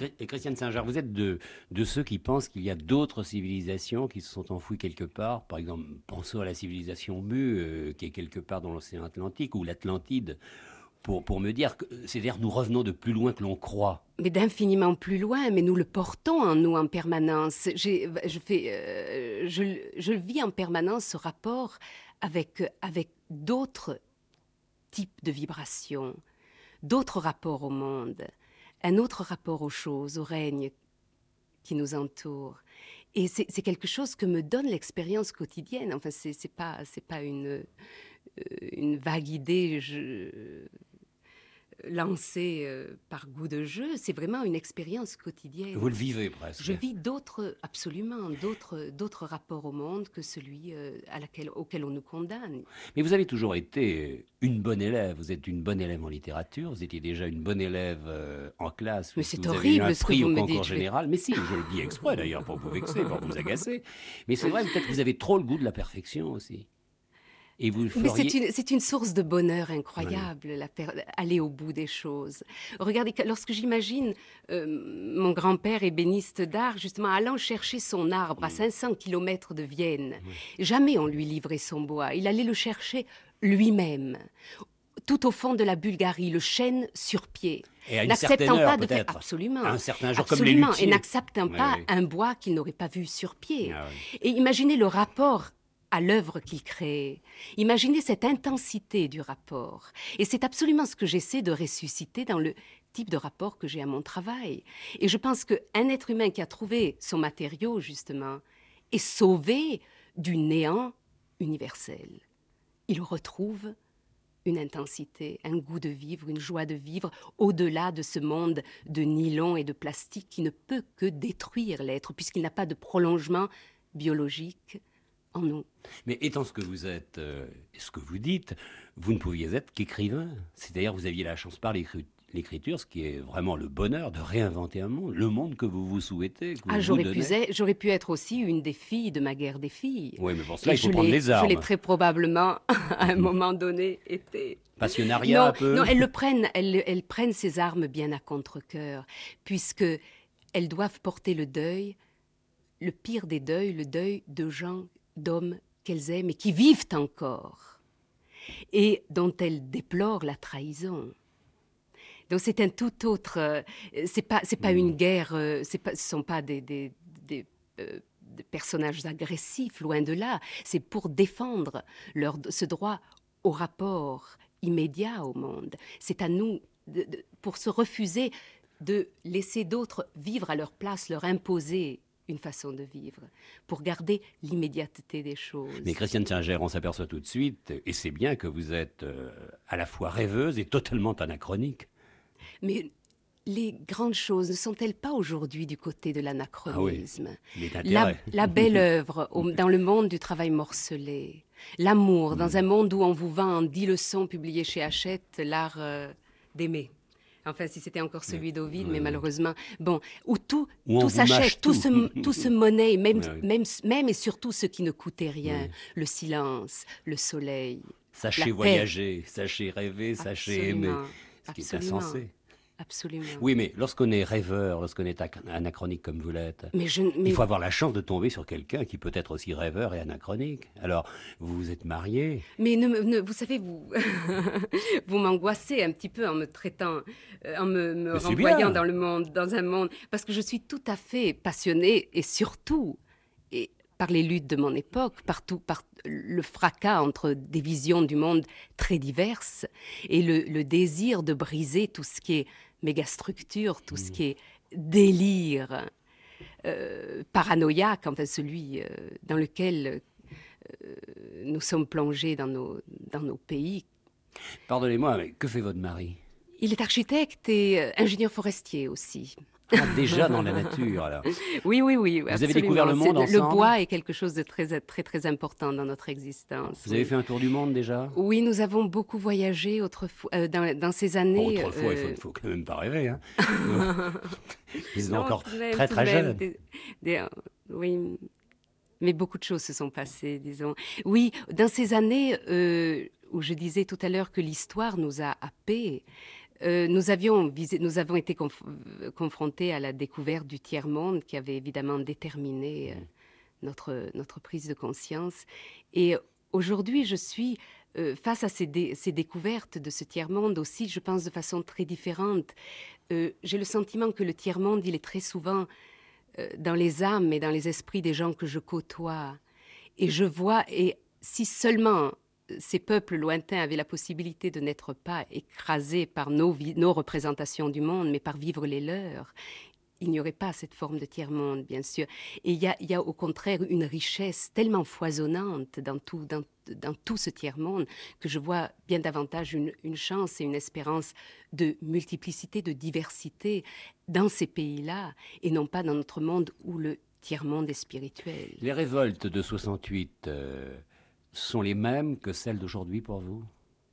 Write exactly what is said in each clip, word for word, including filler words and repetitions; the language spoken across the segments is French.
Et Christiane Singer, vous êtes de, de ceux qui pensent qu'il y a d'autres civilisations qui se sont enfouies quelque part. Par exemple, pensons à la civilisation Mu, euh, qui est quelque part dans l'océan Atlantique, ou l'Atlantide, pour, pour me dire que, c'est-à-dire nous revenons de plus loin que l'on croit. Mais d'infiniment plus loin, mais nous le portons en nous en permanence. J'ai, je, fais, euh, je, je vis en permanence ce rapport avec, avec d'autres types de vibrations, d'autres rapports au monde, un autre rapport aux choses, au règne qui nous entoure. Et c'est, c'est quelque chose que me donne l'expérience quotidienne. Enfin, c'est, c'est pas, c'est pas une, euh, une vague idée je, lancée euh, par goût de jeu. C'est vraiment une expérience quotidienne. Vous le vivez presque. Je vis d'autres, absolument, d'autres, d'autres rapports au monde que celui euh, à laquelle, auquel on nous condamne. Mais vous avez toujours été une bonne élève. Vous êtes une bonne élève en littérature. Vous étiez déjà une bonne élève euh, en classe. Mais c'est vous horrible avez eu un ce que prix vous au me concours dites. Je vais- général. Mais si, je le dis exprès d'ailleurs pour vous vexer, pour vous agacer. Mais c'est vrai, peut-être que vous avez trop le goût de la perfection aussi. Et vous le Mais feriez... c'est une, c'est une source de bonheur incroyable, la per- aller au bout des choses. Regardez, que- lorsque j'imagine euh, mon grand-père ébéniste d'art, justement, allant chercher son arbre à cinq cents kilomètres de Vienne, jamais on lui livrait son bois. Il allait le chercher lui-même, tout au fond de la Bulgarie, le chêne sur pied. Et à une N'acceptant certaine heure, pas de faire peut-être. absolument, À un certain jour, comme les absolument, luthiers. et n'acceptant Oui, pas oui. un bois qu'il n'aurait pas vu sur pied. Ah oui. Et imaginez le rapport à l'œuvre qu'il crée. Imaginez cette intensité du rapport. Et c'est absolument ce que j'essaie de ressusciter dans le type de rapport que j'ai à mon travail. Et je pense qu'un être humain qui a trouvé son matériau, justement, est sauvé du néant universel. Il retrouve une intensité, un goût de vivre, une joie de vivre, au-delà de ce monde de nylon et de plastique qui ne peut que détruire l'être, puisqu'il n'a pas de prolongement biologique en nous. Mais étant ce que vous êtes, euh, et ce que vous dites, vous ne pouviez être qu'écrivain. C'est-à-dire vous aviez la chance par l'écri- l'écriture, ce qui est vraiment le bonheur de réinventer un monde, le monde que vous vous souhaitez, que vous Ah, vous j'aurais donnez. pu, être, j'aurais pu être aussi une des filles de ma guerre des filles. Oui, mais pour cela, Et il faut je prendre l'ai- les armes. Je l'ai très probablement, à un moment donné, été. Passionnariat Non, un peu. non, elles le prennent, elles, elles prennent ces armes bien à contre-cœur, puisque elles doivent porter le deuil, le pire des deuils, le deuil de gens, d'hommes qu'elles aiment et qui vivent encore, et dont elles déplorent la trahison. Donc c'est un tout autre. euh, c'est pas, c'est pas une guerre. euh, c'est pas, ce sont pas des, des, des, euh, des personnages agressifs, loin de là. C'est pour défendre leur, ce droit au rapport immédiat au monde. C'est à nous, de, de- pour se refuser de laisser d'autres vivre à leur place, leur imposer une façon de vivre, pour garder l'immédiateté des choses. Mais Christiane Singer, on s'aperçoit tout de suite, et c'est bien que vous êtes euh, à la fois rêveuse et totalement anachronique. Mais les grandes choses ne sont-elles pas aujourd'hui du côté de l'anachronisme? Mais La, d'intérêt. la belle œuvre au- dans le monde du travail morcelé, l'amour dans un monde où on vous vend en dix leçons publiées chez Hachette l'art euh, d'aimer. Enfin, si c'était encore celui d'Ovide, mais malheureusement, bon, où tout, Où on tout vous mâche s'achète, tout, tout. se, tout se monnaie, même, Ouais, oui. même, même et surtout ce qui ne coûtait rien, le silence, le soleil. Sachez la paix. voyager, sachez rêver, sachez aimer. Absolument, Ce qui est absolument. insensé. Absolument. Oui, mais lorsqu'on est rêveur, lorsqu'on est ac- anachronique comme vous l'êtes, Mais je, mais il faut avoir la chance de tomber sur quelqu'un qui peut être aussi rêveur et anachronique. Alors, vous vous êtes marié. Mais ne, me- ne- vous savez, vous, vous m'angoissez un petit peu en me traitant, euh, en me, me Mais c'est renvoyant bien. dans le monde, dans un monde, parce que je suis tout à fait passionnée et surtout, et par les luttes de mon époque, par, tout- par le fracas entre des visions du monde très diverses et le, le désir de briser tout ce qui est mégastructure, tout ce qui est délire euh, paranoïaque, enfin celui euh, dans lequel euh, nous sommes plongés dans nos, dans nos pays. Pardonnez-moi, mais que fait votre mari? Il est architecte et euh, ingénieur forestier aussi. Ah, déjà dans la nature, alors. Oui, oui, oui. avez absolument. découvert le monde C'est- Le ensemble? bois est quelque chose de très, très, très important dans notre existence. Vous avez oui. fait un tour du monde déjà? Oui, nous avons beaucoup voyagé autrefois, euh, dans, dans ces Bon, années. autrefois, il euh, faut, faut quand même pas rêver. Hein. Ils sont non, encore tout de même, très tout très de même, jeunes. des- des- euh, oui, mais beaucoup de choses se sont passées, disons. Oui, dans ces années euh, où je disais tout à l'heure que l'histoire nous a happés, euh, nous, avions visé, nous avons été conf confrontés à la découverte du tiers-monde qui avait évidemment déterminé euh, notre, notre prise de conscience. Et aujourd'hui, je suis euh, face à ces, dé ces découvertes de ce tiers-monde aussi, je pense de façon très différente. Euh, J'ai le sentiment que le tiers-monde, il est très souvent euh, dans les âmes et dans les esprits des gens que je côtoie. Et je vois, et si seulement ces peuples lointains avaient la possibilité de n'être pas écrasés par nos, nos représentations du monde, mais par vivre les leurs, il n'y aurait pas cette forme de tiers-monde, bien sûr. Et il y a, il y a au contraire une richesse tellement foisonnante dans tout, dans, dans tout ce tiers-monde que je vois bien davantage une, une chance et une espérance de multiplicité, de diversité dans ces pays-là, et non pas dans notre monde où le tiers-monde est spirituel. Les révoltes de soixante-huit euh, sont les mêmes que celles d'aujourd'hui pour vous?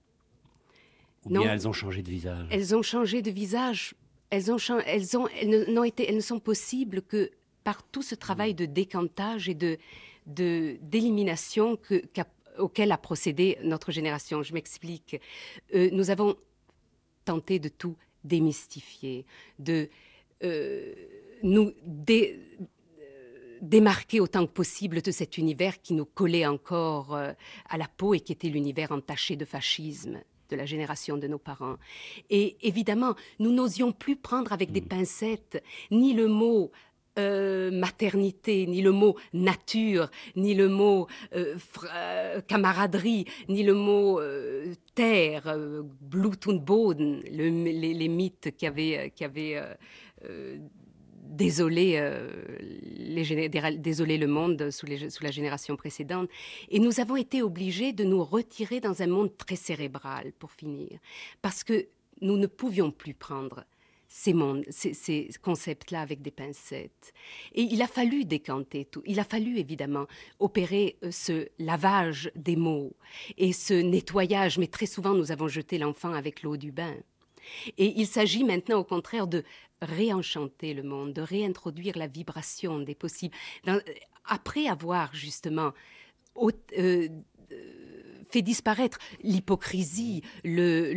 Ou Non, bien elles ont changé de visage? Elles ont changé de visage. Elles, ont, elles, ont, elles, ne, n'ont été, elles ne sont possibles que par tout ce travail de décantage et de, de, d'élimination que, qu'a, auquel a procédé notre génération. Je m'explique. Euh, nous avons tenté de tout démystifier, de euh, nous dé, démarquer autant que possible de cet univers qui nous collait encore euh, à la peau et qui était l'univers entaché de fascisme de la génération de nos parents. Et évidemment, nous n'osions plus prendre avec des pincettes ni le mot euh, maternité, ni le mot nature, ni le mot euh, euh, camaraderie, ni le mot euh, terre, euh, Blut und Boden, le, les, les mythes qui avaient, qui avaient euh, euh, désolé, euh, les, désolé le monde sous, les, sous la génération précédente. Et nous avons été obligés de nous retirer dans un monde très cérébral, pour finir, parce que nous ne pouvions plus prendre ces, mondes, ces, ces concepts-là avec des pincettes. Et il a fallu décanter tout. Il a fallu, évidemment, opérer ce lavage des mots et ce nettoyage. Mais très souvent, nous avons jeté l'enfant avec l'eau du bain. Et il s'agit maintenant, au contraire, de réenchanter le monde, de réintroduire la vibration des possibles. Dans, après avoir, justement, au, euh, fait disparaître l'hypocrisie, le,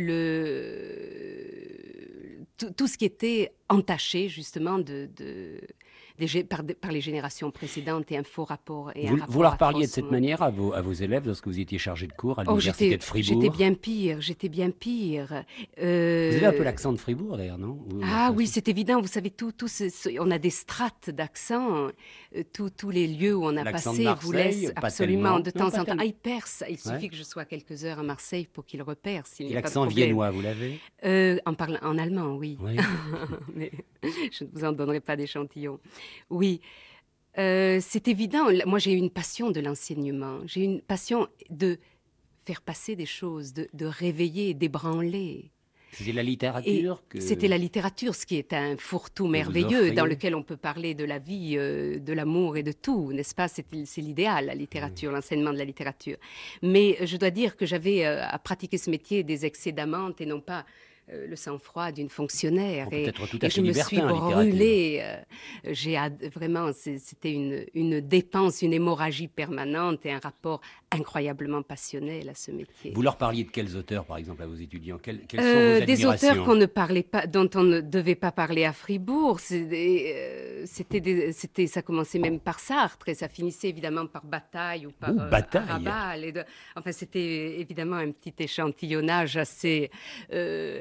le, tout, tout ce qui était entaché, justement, de... de Des, par, par les générations précédentes et un faux rapport. Et vous, un rapport vous leur parliez de cette monde. manière à vos, à vos élèves lorsque vous étiez chargé de cours à l'université oh, de Fribourg? J'étais bien pire, j'étais bien pire. Euh... Vous avez un peu l'accent de Fribourg d'ailleurs, non? Ou ah oui, c'est évident, vous savez, tout, tout ce, ce, on a des strates d'accent, euh, tous les lieux où on a passé vous laissent absolument de temps non, en temps. Ah, il perce, il suffit ouais. que je sois quelques heures à Marseille pour qu'il repère. Et l'accent viennois, vous l'avez? euh, en, parlant, en allemand, oui. oui. Mais je ne vous en donnerai pas d'échantillon. Oui. Euh, c'est évident, moi j'ai une passion de l'enseignement, j'ai une passion de faire passer des choses, de, de réveiller, d'ébranler. C'était la littérature que... C'était la littérature, ce qui est un fourre-tout merveilleux dans lequel on peut parler de la vie, euh, de l'amour et de tout, n'est-ce pas? C'est l'idéal, la littérature, oui. L'enseignement de la littérature. Mais je dois dire que j'avais euh, à pratiquer ce métier des excès d'amante et non pas... Euh, le sang-froid d'une fonctionnaire bon, et, tout à et je me suis brûlée. Euh, j'ai vraiment, c'était une, une dépense, une hémorragie permanente et un rapport incroyablement passionnel à ce métier. Vous leur parliez de quels auteurs, par exemple, à vos étudiants? Quelles, quelles euh, sont vos Des auteurs qu'on ne parlait pas, dont on ne devait pas parler à Fribourg. C'était, c'était, ça commençait même par Sartre et ça finissait évidemment par Bataille ou par Ouh, euh, Bataille. Rabal. Et de, enfin, c'était évidemment un petit échantillonnage assez... Euh,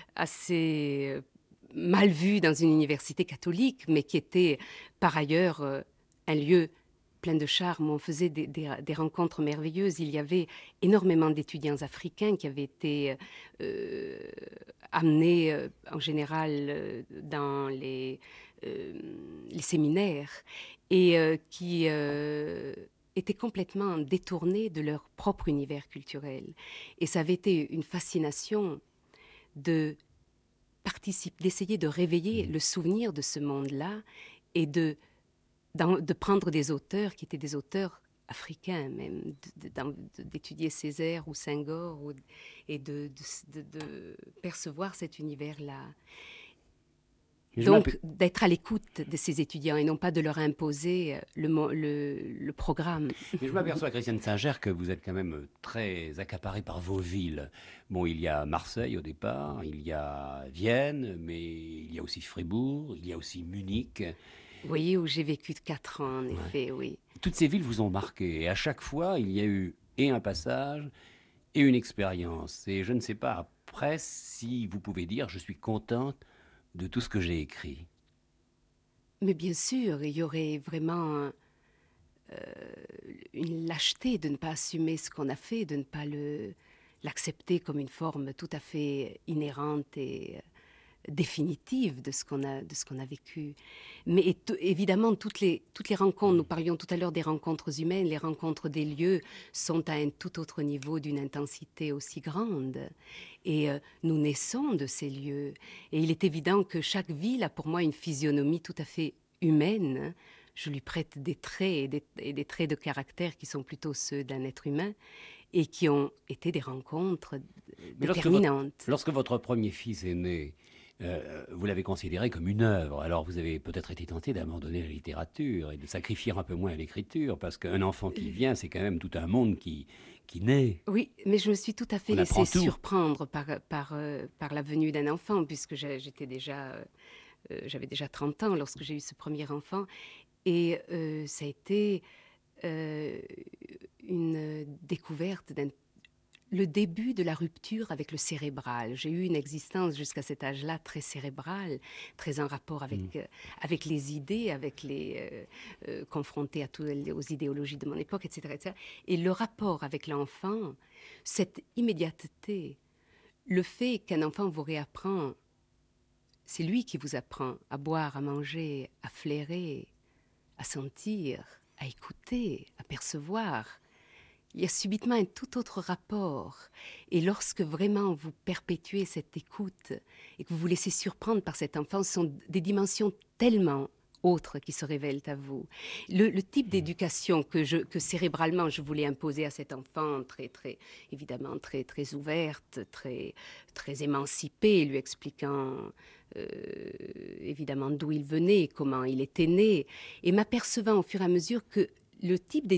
assez mal vu dans une université catholique, mais qui était par ailleurs euh, un lieu plein de charme. On faisait des, des, des rencontres merveilleuses. Il y avait énormément d'étudiants africains qui avaient été euh, amenés euh, en général euh, dans les, euh, les séminaires et euh, qui euh, étaient complètement détournés de leur propre univers culturel. Et ça avait été une fascination de participer, d'essayer de réveiller le souvenir de ce monde-là et de, de prendre des auteurs qui étaient des auteurs africains même, d'étudier Césaire ou Senghor ou, et de, de, de, de percevoir cet univers-là. Donc, d'être à l'écoute de ces étudiants et non pas de leur imposer le, le, le programme. Mais je m'aperçois, Christiane Singer, que vous êtes quand même très accaparée par vos villes. Bon, il y a Marseille au départ, il y a Vienne, mais il y a aussi Fribourg, il y a aussi Munich. Oui, où j'ai vécu quatre ans, en effet, ouais. Oui. Toutes ces villes vous ont marqué. Et à chaque fois, il y a eu et un passage et une expérience. Et je ne sais pas après si vous pouvez dire « je suis contente de tout ce que j'ai écrit ». Mais bien sûr, il y aurait vraiment euh, une lâcheté de ne pas assumer ce qu'on a fait, de ne pas le, l'accepter comme une forme tout à fait inhérente et définitive de ce qu'on a, de ce qu'on a vécu. Mais et évidemment, toutes les, toutes les rencontres, nous parlions tout à l'heure des rencontres humaines, les rencontres des lieux sont à un tout autre niveau, d'une intensité aussi grande. Et euh, nous naissons de ces lieux. Et il est évident que chaque ville a pour moi une physionomie tout à fait humaine. Je lui prête des traits et des, et des traits de caractère qui sont plutôt ceux d'un être humain et qui ont été des rencontres Mais déterminantes. Lorsque votre, lorsque votre premier fils est né, Euh, vous l'avez considéré comme une œuvre. Alors vous avez peut-être été tenté d'abandonner la littérature et de sacrifier un peu moins l'écriture, parce qu'un enfant qui vient, c'est quand même tout un monde qui, qui naît. Oui, mais je me suis tout à fait On laissée tout. surprendre par, par, euh, par la venue d'un enfant, puisque j'étais déjà, euh, j'avais déjà trente ans lorsque j'ai eu ce premier enfant. Et euh, ça a été euh, une découverte d'un le début de la rupture avec le cérébral. J'ai eu une existence jusqu'à cet âge-là très cérébrale, très en rapport avec, mmh. euh, avec les idées, avec les euh, euh, confrontée à toutes aux idéologies de mon époque, et cetera, et cetera. Et le rapport avec l'enfant, cette immédiateté, le fait qu'un enfant vous réapprend, c'est lui qui vous apprend à boire, à manger, à flairer, à sentir, à écouter, à percevoir. Il y a subitement un tout autre rapport. Et lorsque vraiment vous perpétuez cette écoute et que vous vous laissez surprendre par cet enfant, ce sont des dimensions tellement autres qui se révèlent à vous. Le, le type d'éducation que, je, que cérébralement je voulais imposer à cet enfant, très, très, évidemment très, très ouverte, très, très émancipée, lui expliquant euh, évidemment d'où il venait, comment il était né, et m'apercevant au fur et à mesure que le type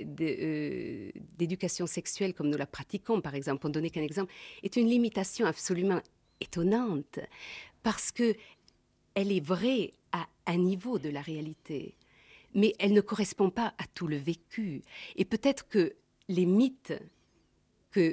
d'éducation sexuelle comme nous la pratiquons, par exemple, pour ne donner qu'un exemple, est une limitation absolument étonnante parce qu'elle est vraie à un niveau de la réalité, mais elle ne correspond pas à tout le vécu. Et peut-être que les mythes que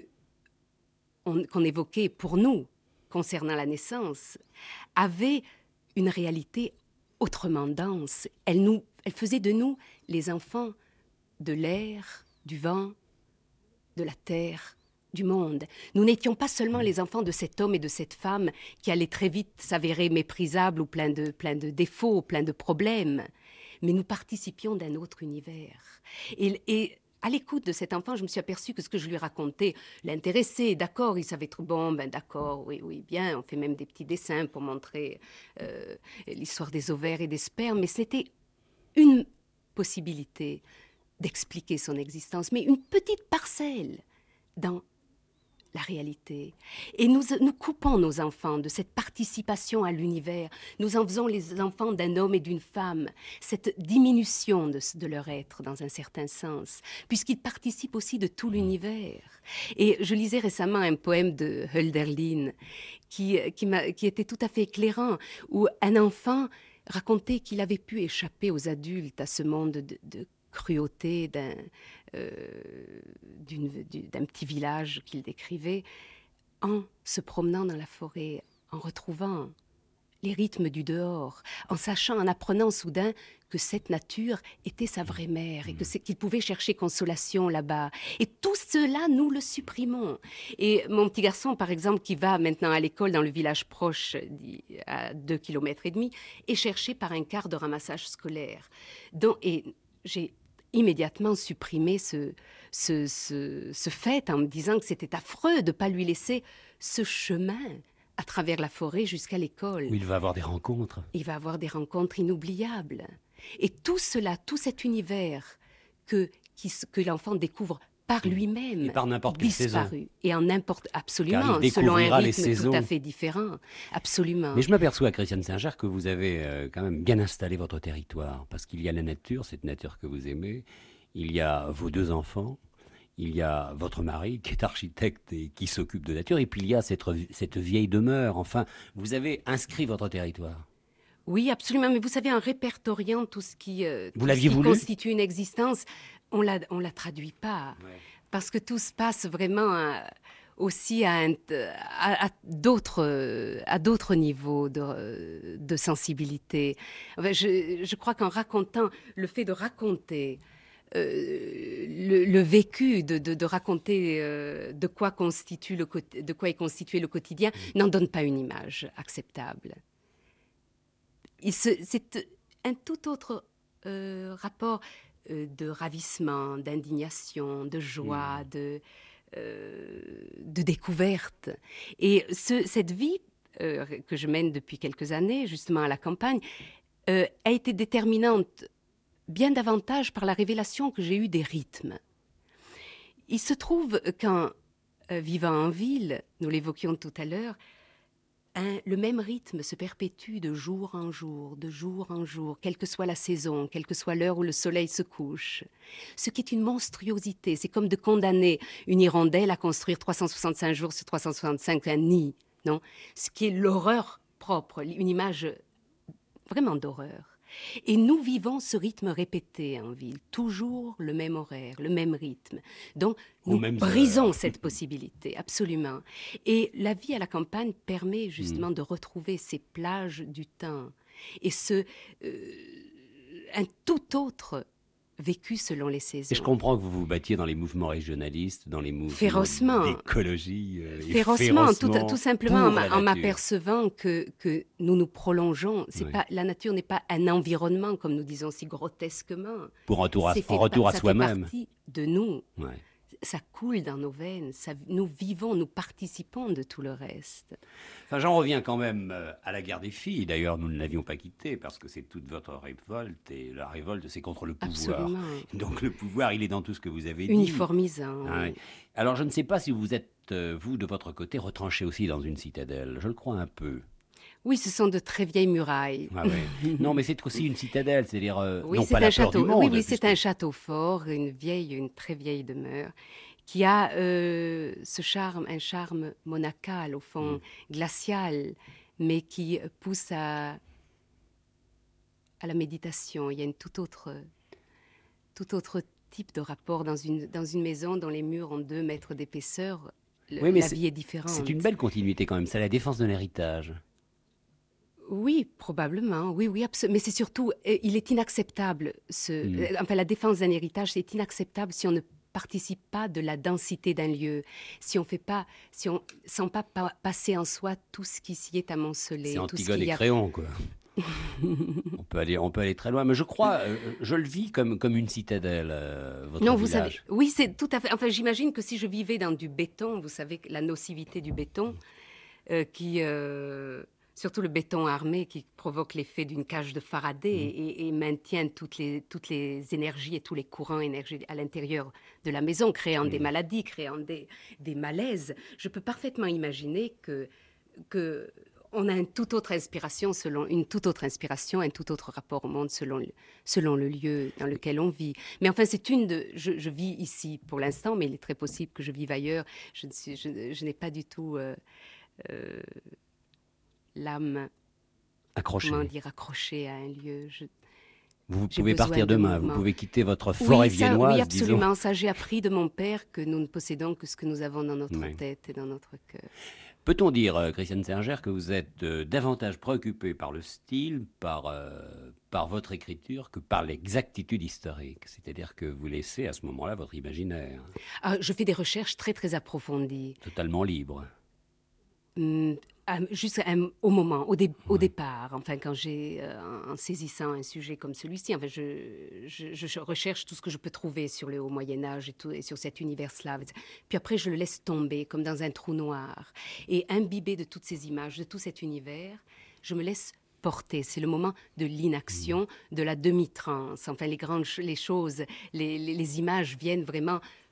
on, qu'on évoquait pour nous concernant la naissance avaient une réalité autrement dense. Elle, nous, elle faisait de nous les enfants de l'air, du vent, de la terre, du monde. Nous n'étions pas seulement les enfants de cet homme et de cette femme qui allaient très vite s'avérer méprisables ou plein de, plein de défauts, plein de problèmes, mais nous participions d'un autre univers. Et, et à l'écoute de cet enfant, je me suis aperçue que ce que je lui racontais l'intéressait. D'accord, il savait être bon, ben d'accord, oui, oui, bien. On fait même des petits dessins pour montrer euh, l'histoire des ovaires et des spermes, mais c'était une possibilité d'expliquer son existence, mais une petite parcelle dans la réalité. Et nous, nous coupons nos enfants de cette participation à l'univers. Nous en faisons les enfants d'un homme et d'une femme, cette diminution de, de leur être dans un certain sens, puisqu'ils participent aussi de tout l'univers. Et je lisais récemment un poème de Hölderlin qui, qui, m'a, qui était tout à fait éclairant, où un enfant racontait qu'il avait pu échapper aux adultes, à ce monde de, de cruauté d'un, euh, d'une, d'un petit village qu'il décrivait, en se promenant dans la forêt, en retrouvant les rythmes du dehors, en sachant, en apprenant soudain que cette nature était sa vraie mère et que c'est, qu'il pouvait chercher consolation là-bas. Et tout cela, nous le supprimons. Et mon petit garçon, par exemple, qui va maintenant à l'école dans le village proche, à deux kilomètres et demi, est cherché par un quart de ramassage scolaire. Donc, et j'ai immédiatement supprimé ce, ce, ce, ce fait en me disant que c'était affreux de ne pas lui laisser ce chemin à travers la forêt jusqu'à l'école. Où il va avoir des rencontres. Il va avoir des rencontres inoubliables. Et tout cela, tout cet univers que, qui, que l'enfant découvre par lui-même, et par n'importe quelle disparu. saison. Et en n'importe absolument, il selon un les rythme saisons. tout à fait différent. Absolument. Mais je m'aperçois, Christiane Singer, que vous avez euh, quand même bien installé votre territoire, parce qu'il y a la nature, cette nature que vous aimez, il y a vos deux enfants, il y a votre mari qui est architecte et qui s'occupe de nature, et puis il y a cette, cette vieille demeure. Enfin, vous avez inscrit votre territoire. Oui, absolument. Mais vous savez, en répertoriant tout ce qui, euh, vous tout l'aviez ce qui voulu constitue une existence, on la, on la traduit pas. Ouais. Parce que tout se passe vraiment à, aussi à, un, à, à d'autres, à d'autres niveaux de, de sensibilité. Enfin, je, je crois qu'en racontant, le fait de raconter euh, le, le vécu, de, de, de raconter euh, de quoi constitue le, de quoi est constitué le quotidien, mmh. n'en donne pas une image acceptable. Il se, c'est un tout autre euh, rapport euh, de ravissement, d'indignation, de joie, mmh. de, euh, de découverte. Et ce, cette vie euh, que je mène depuis quelques années, justement à la campagne, euh, a été déterminante bien davantage par la révélation que j'ai eue des rythmes. Il se trouve qu'en euh, vivant en ville, nous l'évoquions tout à l'heure, Un, le même rythme se perpétue de jour en jour, de jour en jour, quelle que soit la saison, quelle que soit l'heure où le soleil se couche. Ce qui est une monstruosité, c'est comme de condamner une hirondelle à construire trois cent soixante-cinq jours sur trois cent soixante-cinq un nid, non ? Ce qui est l'horreur propre, une image vraiment d'horreur. Et nous vivons ce rythme répété en ville, toujours le même horaire, le même rythme. Donc, nous brisons cette possibilité, absolument. Et la vie à la campagne permet justement mmh. de retrouver ces plages du temps et ce, euh, un tout autre vécu selon les saisons. Et je comprends que vous vous battiez dans les mouvements régionalistes, dans les mouvements férocement. d'écologie. Euh, férocement, férocement tout, tout simplement en, en m'apercevant que, que nous nous prolongeons. C'est oui. pas, la nature n'est pas un environnement, comme nous disons si grotesquement. Pour un retour à, fait, en retour à ça soi-même. Ça fait partie de nous. Ouais. Ça coule dans nos veines, ça, nous vivons, nous participons de tout le reste. Enfin, j'en reviens quand même à la guerre des filles. D'ailleurs, nous ne l'avions pas quittée parce que c'est toute votre révolte. Et la révolte, c'est contre le pouvoir. Absolument. Donc le pouvoir, il est dans tout ce que vous avez dit. Uniformisant. Ah, oui. Alors, je ne sais pas si vous êtes, vous, de votre côté, retranché aussi dans une citadelle. Je le crois un peu. Oui, ce sont de très vieilles murailles. Ah ouais. Non, mais c'est aussi une citadelle, c'est-à-dire euh, oui, non c'est pas un la château. peur du monde. Oui, oui, c'est puisque... un château fort, une vieille, une très vieille demeure, qui a euh, ce charme, un charme monacal au fond, mm. glacial, mais qui pousse à à la méditation. Il y a une tout autre, tout autre type de rapport dans une dans une maison dont les murs ont deux mètres d'épaisseur. Le, oui, mais la vie est différente. C'est une belle continuité quand même. C'est la défense de l'héritage. Oui, probablement, oui, oui, absolument. Mais c'est surtout, euh, il est inacceptable, ce, mmh. euh, enfin la défense d'un héritage, c'est inacceptable si on ne participe pas de la densité d'un lieu, si on fait pas, si on sent pas pa- passer en soi tout ce qui s'y est amoncelé. C'est tout Antigone ce qui et a... Créon, quoi. on, peut aller, on peut aller très loin, mais je crois, euh, je le vis comme, comme une citadelle, euh, votre non, village. Vous savez, oui, c'est tout à fait, enfin j'imagine que si je vivais dans du béton, vous savez, la nocivité du béton, euh, qui... Euh... surtout le béton armé qui provoque l'effet d'une cage de Faraday mmh. et, et maintient toutes les, toutes les énergies et tous les courants énergétiques à l'intérieur de la maison, créant mmh. des maladies, créant des, des malaises. Je peux parfaitement imaginer que, que on a une toute autre inspiration, selon, une toute autre inspiration, un tout autre rapport au monde selon le, selon le lieu dans lequel on vit. Mais enfin, c'est une de... Je, je vis ici pour l'instant, mais il est très possible que je vive ailleurs. Je, ne suis, je, je n'ai pas du tout... Euh, euh, l'âme accrochée. Comment dire, accrochée à un lieu. Je, vous pouvez partir de demain, vous pouvez quitter votre forêt oui, ça, viennoise. Oui, absolument. Disons. Ça, j'ai appris de mon père que nous ne possédons que ce que nous avons dans notre oui. tête et dans notre cœur. Peut-on dire, euh, Christiane Singer, que vous êtes euh, davantage préoccupée par le style, par, euh, par votre écriture, que par l'exactitude historique? C'est-à-dire que vous laissez à ce moment-là votre imaginaire. Ah, je fais des recherches très, très approfondies. Totalement libre. Hum, Juste un, au moment, au, dé, au départ, enfin, quand j'ai, euh, en saisissant un sujet comme celui-ci, enfin, je, je, je recherche tout ce que je peux trouver sur le haut Moyen-Âge et, tout, et sur cet univers slave. Puis après, je le laisse tomber comme dans un trou noir. Et imbibé de toutes ces images, de tout cet univers, je me laisse porter. C'est le moment de l'inaction, de la demi-transe. Enfin, les grandes les choses, les, les, les images viennent vraiment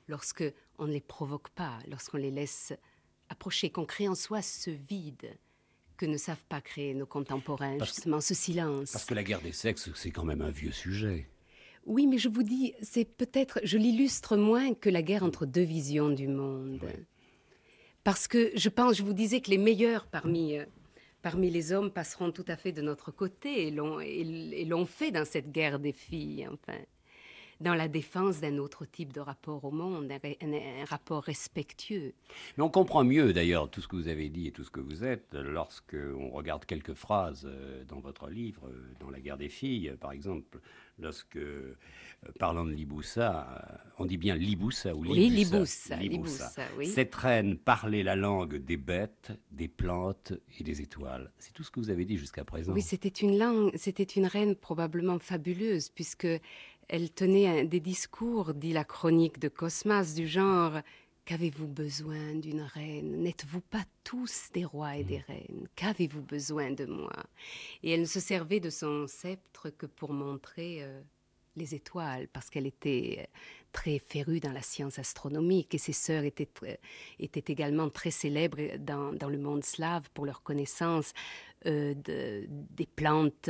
lorsque on ne les provoque pas, lorsqu'on les laisse approcher, qu'on crée en soi ce vide que ne savent pas créer nos contemporains, Parce que, justement, ce silence. Parce que la guerre des sexes, c'est quand même un vieux sujet. Oui, mais je vous dis, c'est peut-être, je l'illustre moins que la guerre entre deux visions du monde. Oui. Parce que je pense, je vous disais que les meilleurs parmi, euh, parmi les hommes passeront tout à fait de notre côté et l'ont, et, et l'ont fait dans cette guerre des filles, enfin, dans la défense d'un autre type de rapport au monde, un, un, un rapport respectueux. Mais on comprend mieux d'ailleurs tout ce que vous avez dit et tout ce que vous êtes lorsque on regarde quelques phrases dans votre livre, dans La guerre des filles, par exemple, lorsque, parlant de Liboussa, on dit bien Liboussa ou Liboussa. Oui, Liboussa, Liboussa. Liboussa, oui. Cette reine parlait la langue des bêtes, des plantes et des étoiles. C'est tout ce que vous avez dit jusqu'à présent. Oui, c'était une langue, c'était une reine probablement fabuleuse, puisque elle tenait un, des discours, dit la chronique de Cosmas, du genre « Qu'avez-vous besoin d'une reine? N'êtes-vous pas tous des rois et des reines? Qu'avez-vous besoin de moi ?» Et elle ne se servait de son sceptre que pour montrer euh, les étoiles, parce qu'elle était très férue dans la science astronomique, et ses sœurs étaient, étaient également très célèbres dans, dans le monde slave pour leur connaissance euh, de, des plantes,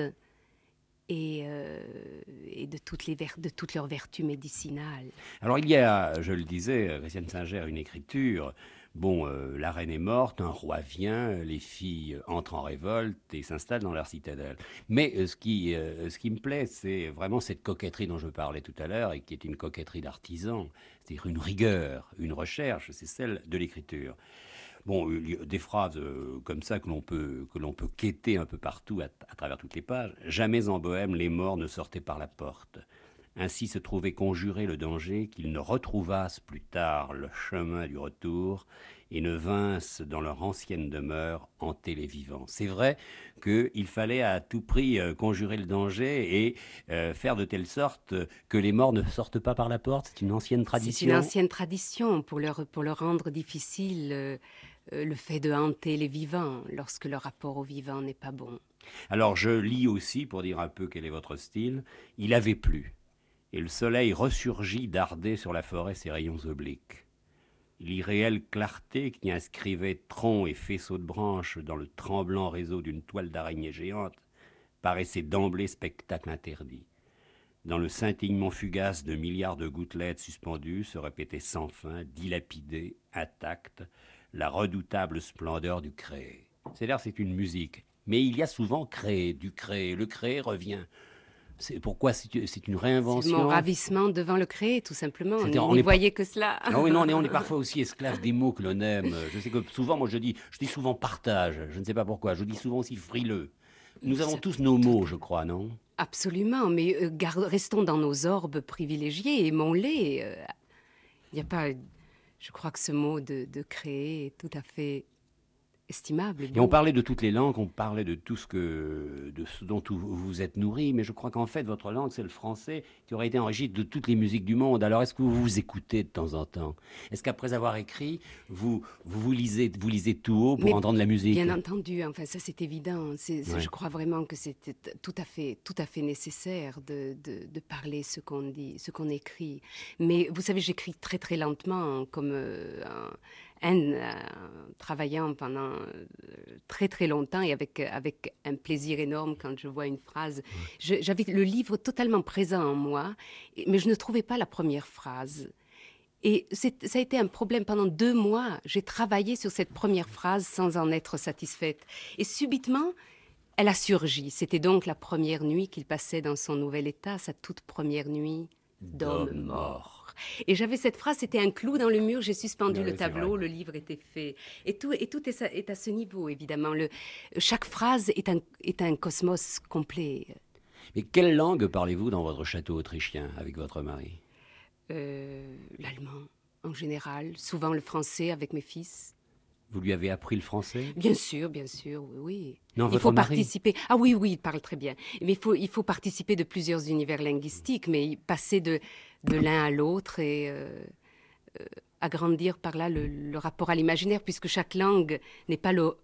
Et, euh, et de, toutes les ver- de toutes leurs vertus médicinales. Alors il y a, je le disais, Christiane Singer, une écriture. Bon, euh, la reine est morte, un roi vient, les filles entrent en révolte et s'installent dans leur citadelle. Mais euh, ce, qui, euh, ce qui me plaît, c'est vraiment cette coquetterie dont je parlais tout à l'heure et qui est une coquetterie d'artisan, c'est-à-dire une rigueur, une recherche, c'est celle de l'écriture. Bon, des phrases euh, comme ça que l'on peut, que l'on peut quêter un peu partout à, à travers toutes les pages. Jamais en Bohème, les morts ne sortaient par la porte. Ainsi se trouvait conjuré le danger qu'ils ne retrouvassent plus tard le chemin du retour et ne vinssent dans leur ancienne demeure hanter les vivants. C'est vrai qu'il fallait à tout prix euh, conjurer le danger et euh, faire de telle sorte que les morts ne sortent pas par la porte. C'est une ancienne tradition. C'est une ancienne tradition pour leur, pour leur rendre difficile euh, euh, le fait de hanter les vivants lorsque leur rapport aux vivants n'est pas bon. Alors je lis aussi, pour dire un peu quel est votre style, « Il avait plu, et le soleil ressurgit darder sur la forêt ses rayons obliques. L'irréelle clarté qui inscrivait troncs et faisceaux de branches dans le tremblant réseau d'une toile d'araignée géante paraissait d'emblée spectacle interdit. Dans le scintillement fugace de milliards de gouttelettes suspendues se répétait sans fin, dilapidée, intacte, la redoutable splendeur du créé. » C'est-à-dire c'est une musique. Mais il y a souvent créé, du créé. Le créé revient. C'est pourquoi c'est, c'est une réinvention. C'est mon ravissement devant le créé, tout simplement. C'est-à-dire, on on n'y est voyait pas... que cela. Non, oui, non, on est, on est parfois aussi esclave des mots que l'on aime. Je sais que souvent, moi je dis, je dis souvent partage. Je ne sais pas pourquoi. Je dis souvent aussi frileux. Nous avons Ça, tous nos tout... mots, je crois, non? Absolument, mais euh, garde, restons dans nos orbes privilégiés, aimons-les. Il euh, n'y a pas... Je crois que ce mot de, de créer est tout à fait estimable. Et on parlait de toutes les langues, on parlait de tout ce que, de ce dont vous vous êtes nourri, mais je crois qu'en fait, votre langue, c'est le français, qui aurait été enrichi de toutes les musiques du monde. Alors, est-ce que vous vous écoutez de temps en temps? Est-ce qu'après avoir écrit, vous, vous, vous, lisez, vous lisez tout haut pour mais entendre la musique? Bien entendu, enfin, ça c'est évident. C'est, c'est, ouais. Je crois vraiment que c'est tout à fait, tout à fait nécessaire de, de, de parler ce qu'on dit, ce qu'on écrit. Mais vous savez, j'écris très très lentement, comme euh, un... Un, euh, travaillant pendant euh, très très longtemps et avec, avec un plaisir énorme quand je vois une phrase. Je, j'avais le livre totalement présent en moi, mais je ne trouvais pas la première phrase. Et c'est, ça a été un problème pendant deux mois. J'ai travaillé sur cette première phrase sans en être satisfaite. Et subitement, elle a surgi. C'était donc la première nuit qu'il passait dans son nouvel état, sa toute première nuit d'homme, d'homme mort. mort. Et j'avais cette phrase, c'était un clou dans le mur, j'ai suspendu oui, le tableau, le livre était fait. Et tout, et tout est, est à ce niveau, évidemment. Le, chaque phrase est un, est un cosmos complet. Mais quelle langue parlez-vous dans votre château autrichien avec votre mari? euh, L'allemand, en général. Souvent le français avec mes fils. Vous lui avez appris le français? Bien sûr, bien sûr, oui. oui. Non, il votre faut mari. participer. Ah oui, oui, il parle très bien. Mais il faut, il faut participer de plusieurs univers linguistiques, mais passer de, de l'un à l'autre et euh, euh, agrandir par là le, le rapport à l'imaginaire, puisque chaque langue n'est pas le,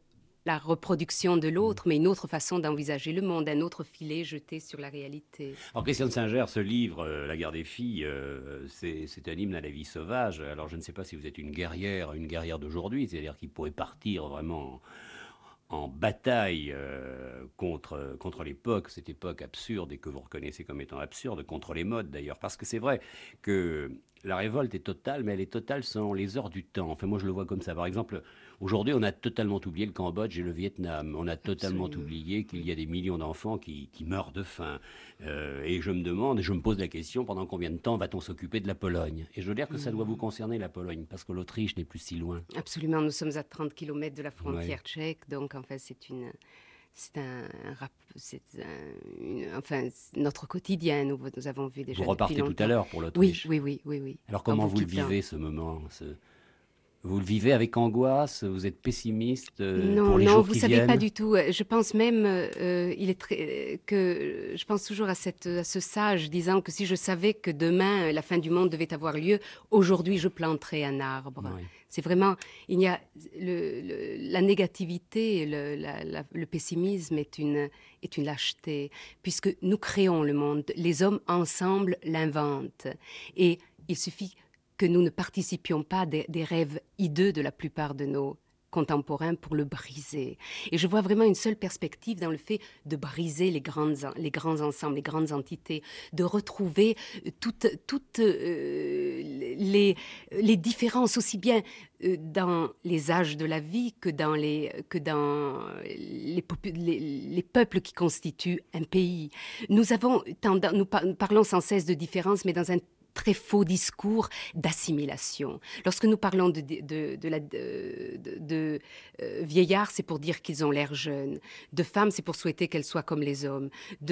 la reproduction de l'autre, mais une autre façon d'envisager le monde, un autre filet jeté sur la réalité. Alors, Christiane Singer, ce livre, euh, La guerre des filles, euh, c'est c'est un hymne à la vie sauvage. Alors, je ne sais pas si vous êtes une guerrière, une guerrière d'aujourd'hui, c'est-à-dire qui pourrait partir vraiment en, en bataille euh, contre, contre l'époque, cette époque absurde et que vous reconnaissez comme étant absurde, contre les modes d'ailleurs. Parce que c'est vrai que la révolte est totale, mais elle est totale selon les heures du temps. Enfin, moi, je le vois comme ça. Par exemple, aujourd'hui, on a totalement oublié le Cambodge et le Vietnam. On a totalement Absolument. oublié qu'il y a des millions d'enfants qui, qui meurent de faim. Euh, et je me demande, et je me pose la question, pendant combien de temps va-t-on s'occuper de la Pologne? Et je veux dire que ça doit vous concerner, la Pologne, parce que l'Autriche n'est plus si loin. Absolument, nous sommes à trente kilomètres de la frontière Ouais. tchèque, donc en fait c'est une, c'est un, un rap- c'est un- une- enfin c'est notre quotidien. Nous, nous avons vu déjà Vous repartez depuis tout longtemps. à l'heure pour Oui, l'Autriche. oui, oui, oui, oui. Alors En comment vous le quittant. vivez, ce moment ce... Vous le vivez avec angoisse? Vous êtes pessimiste euh, Non, pour les non, jours vous qui savez viennent? pas du tout. Euh, Je pense même, euh, il est très, que je pense toujours à, cette, à ce sage disant que si je savais que demain euh, la fin du monde devait avoir lieu, aujourd'hui je planterais un arbre. Oui. C'est vraiment, il y a le, le- la négativité, le, la- la- le pessimisme est une, est une lâcheté, puisque nous créons le monde, les hommes ensemble l'inventent, et il suffit que nous ne participions pas des, des rêves hideux de la plupart de nos contemporains pour le briser. Et je vois vraiment une seule perspective dans le fait de briser les, grandes, les grands ensembles, les grandes entités, de retrouver toutes, toutes euh, les, les différences, aussi bien euh, dans les âges de la vie que dans les, que dans les, popu- les, les peuples qui constituent un pays. Nous, avons tendance, nous, par- nous parlons sans cesse de différence, mais dans un très faux discours d'assimilation. Lorsque nous parlons de, de, de, de la, de, de- de, euh, vieillards, c'est pour dire qu'ils ont l'air jeunes. De femmes, c'est pour souhaiter qu'elles soient comme les hommes.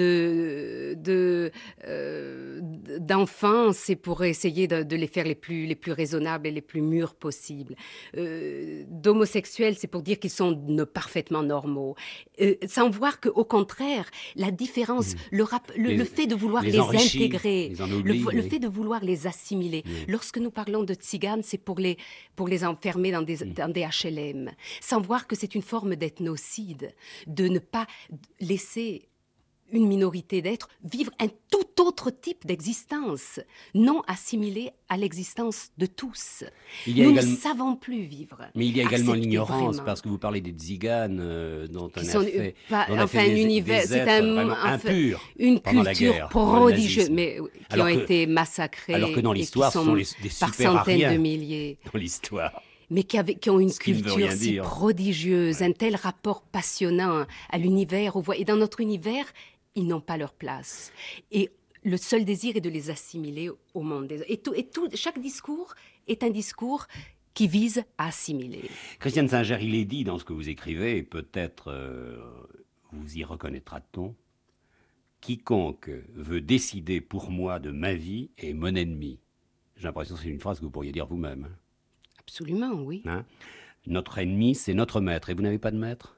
De, de, euh, d'enfants, c'est pour essayer de, de les faire les plus, les plus raisonnables et les plus mûrs possibles. Euh, d'homosexuels, c'est pour dire qu'ils sont no- parfaitement normaux. Euh, sans voir qu'au contraire, la différence, le, rap- le, Les- le fait de vouloir les les, enrichit, intégrer, les le, ennoblit, le oui. fait de vouloir les assimiler. Oui. Lorsque nous parlons de tziganes, c'est pour les, pour les enfermer dans des, dans des H L M, sans voir que c'est une forme d'ethnocide, de ne pas laisser une minorité d'êtres vivre un tout autre type d'existence, non assimilée à l'existence de tous. Il y a Nous également- ne savons plus vivre. Mais il y a également accepter l'ignorance, vraiment. parce que vous parlez des tziganes, euh, dont on Qui a sont, fait, euh, pas- dont on a enfin, fait un des, univers, des c'est êtres un- vraiment enfin, impurs une pendant la culture guerre, pendant le prodigieuse, nazisme. mais euh, qui Alors ont que- été massacrés, alors que dans et qui l'histoire, ce sont les- des par super centaines ariens. de milliers, dans l'histoire. mais qui, avaient- qui ont une Ce qui ne veut culture rien si dire. prodigieuse, un tel rapport passionnant à l'univers, aux voix. Et dans notre univers, ils n'ont pas leur place. Et le seul désir est de les assimiler au monde des hommes. Et, tout, et tout, chaque discours est un discours qui vise à assimiler. Christiane Singer, il est dit dans ce que vous écrivez, et peut-être euh, vous y reconnaîtra-t-on, quiconque veut décider pour moi de ma vie est mon ennemi. J'ai l'impression que c'est une phrase que vous pourriez dire vous-même. hein. Absolument, oui. Hein? Notre ennemi, c'est notre maître. Et vous n'avez pas de maître?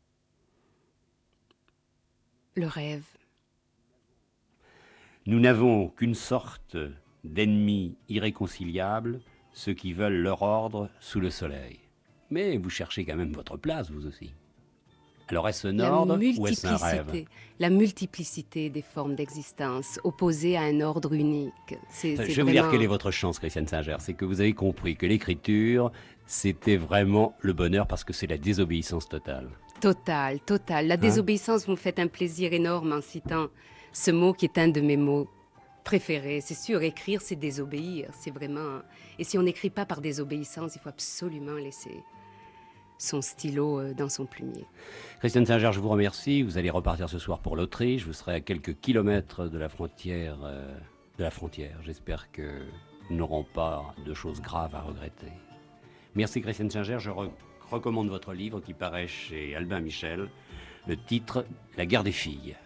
Le rêve. Nous n'avons qu'une sorte d'ennemis irréconciliables, ceux qui veulent leur ordre sous le soleil. Mais vous cherchez quand même votre place, vous aussi. Alors est-ce un La ordre ou est-ce un rêve? multiplicité, la multiplicité des formes d'existence opposées à un ordre unique. C'est, Je c'est vais vous dire vraiment- quelle est votre chance, Christiane Singer. C'est que vous avez compris que l'écriture, c'était vraiment le bonheur parce que c'est la désobéissance totale. Total, total. La Hein? désobéissance, vous me faites un plaisir énorme en citant ce mot qui est un de mes mots préférés. C'est sûr, écrire, c'est désobéir. C'est vraiment... Et si on n'écrit pas par désobéissance, il faut absolument laisser son stylo euh, dans son plumier. Christiane Singer, je vous remercie. Vous allez repartir ce soir pour l'Autriche. Vous serez à quelques kilomètres de la frontière. euh, de la frontière. J'espère que nous n'aurons pas de choses graves à regretter. Merci Christiane Singer. Je re- recommande votre livre qui paraît chez Albin Michel. Le titre, La guerre des filles.